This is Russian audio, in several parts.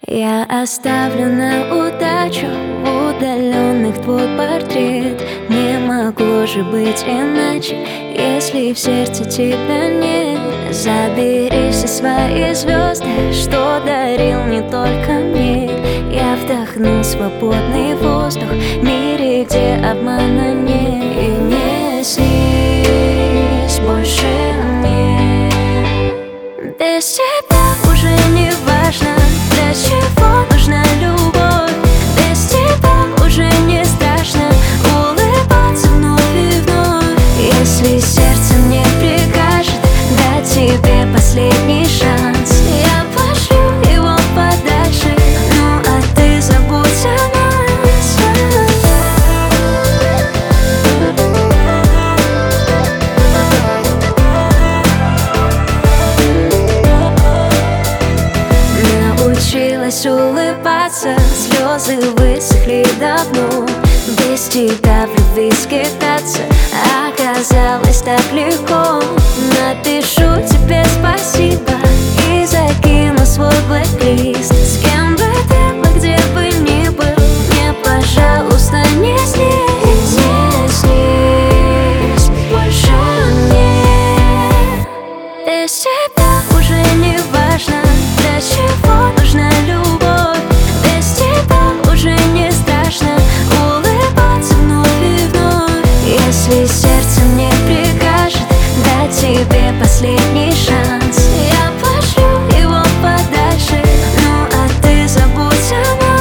Я оставлю на удачу в удаленных твой портрет. Не могу же быть иначе, если в сердце тебя нет. Забери все свои звезды, что дарил не только мне. Я вдохну свободный воздух в мире, где обмана нет. И не снись больше мне. Без тебя уже не важно, для чего нужна любовь. Без тебя уже не страшно улыбаться вновь и вновь. Если сердце мне прикажет дать тебе последний шанс, я пошлю его подальше, ну а ты забудь о нас. Научилась улыбаться, слезы высохли давно. Без тебя в любви скитаться оказалось так легко. Напишу тебе спасибо и закину свой блэк-лист. С кем бы ты был, где бы ни был, мне, пожалуйста, не снись. Не снись больше мне. Без тебя уже не важно, для чего нужна любовь. Без тебя уже не страшно улыбаться вновь и вновь. Если сердце мне прикажет дать тебе последний шанс, я пошлю его подальше, ну а ты забудь о нас.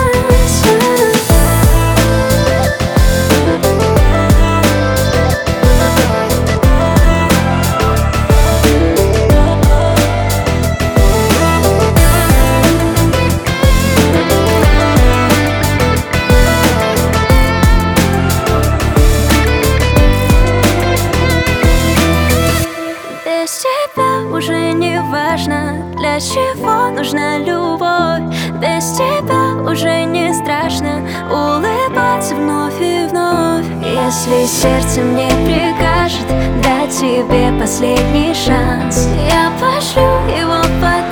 Без тебя уже не важно, для чего нужна любовь. Без тебя уже не страшно улыбаться вновь и вновь. Если сердце мне прикажет дать тебе последний шанс, я пошлю его подальше.